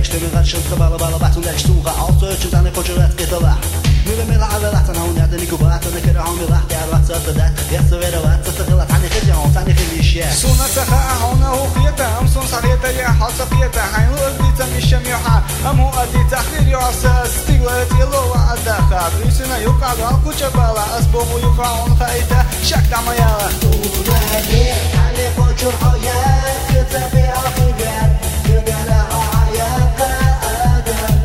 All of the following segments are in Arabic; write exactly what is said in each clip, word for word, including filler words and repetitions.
تمين غاد شمس بالا بالا باتون لك سوغا عطو چنتانه پجرت قطلا میره میره عبالات انا هون یادنی کوبات انا كده عمري راح تعرف صدقت يحسب روات تستغلت عني خجعون ثاني خليشيا سونا تخا هون هو قيته ام سون صريته يا حاص قيته حين وديت مش ميوحا ام هو ادي تحرير يعسس تيغلت يلو عدخا بيسنا يقع كوچه بالا اسبو يقعون خايته شك دميالا ودي علي فوجر حياه تبي اخيات يقلع حياه ادم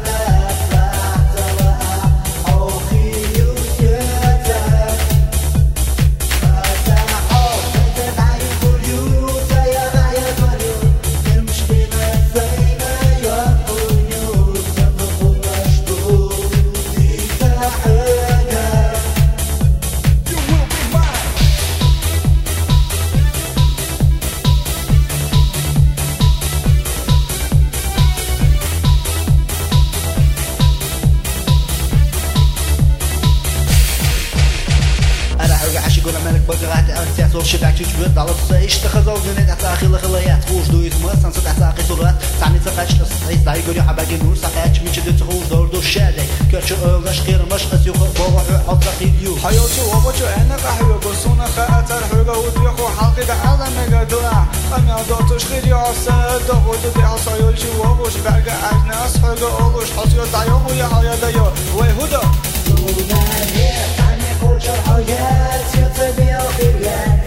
شبعك تجبد على الصيش تخزو زنيت أتاخي خليات خوش دويت مصن صد أتاقي صورات تعني تقاش تصيص داي قولي حباقي نور ساقاش من شدت خوش دور دور شادي كرشو أغش غير مش أسيوخ بوحو حط قيديو حيوتو وبوشو أنا قحيو قصونا خاطر حوغا وديخو حلقي دا ألا ميغا دلا أم يادوتوش خير يعصد دغودو دي حصايول شو وبوش برقا أجناس حوغا أولوش حصيو دايوغو يا حيا دايو ويهودا سوناني تعني خوش الحياة يتبي أخيات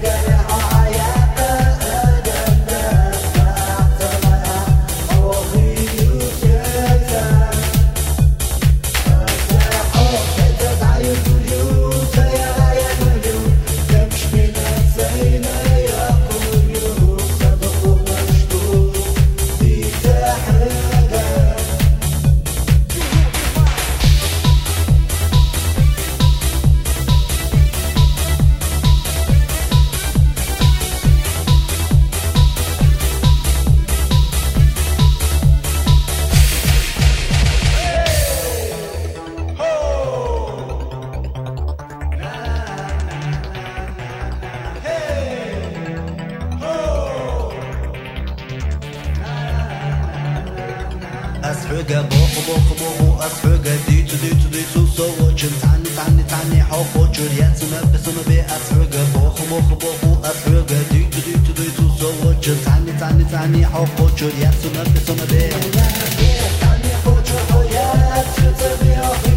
أسحق بوخ بوخ بوخ أسحق ديتو ديتو ديتو سووچن تاني تاني تاني حوخو جريات سنبه سنبه أسحق بوخ بوخ بوخ أسحق ديتو ديتو ديتو سووچن تاني تاني تاني حوخو جريات سنبه سنبه تاني حوخو جريات سنبه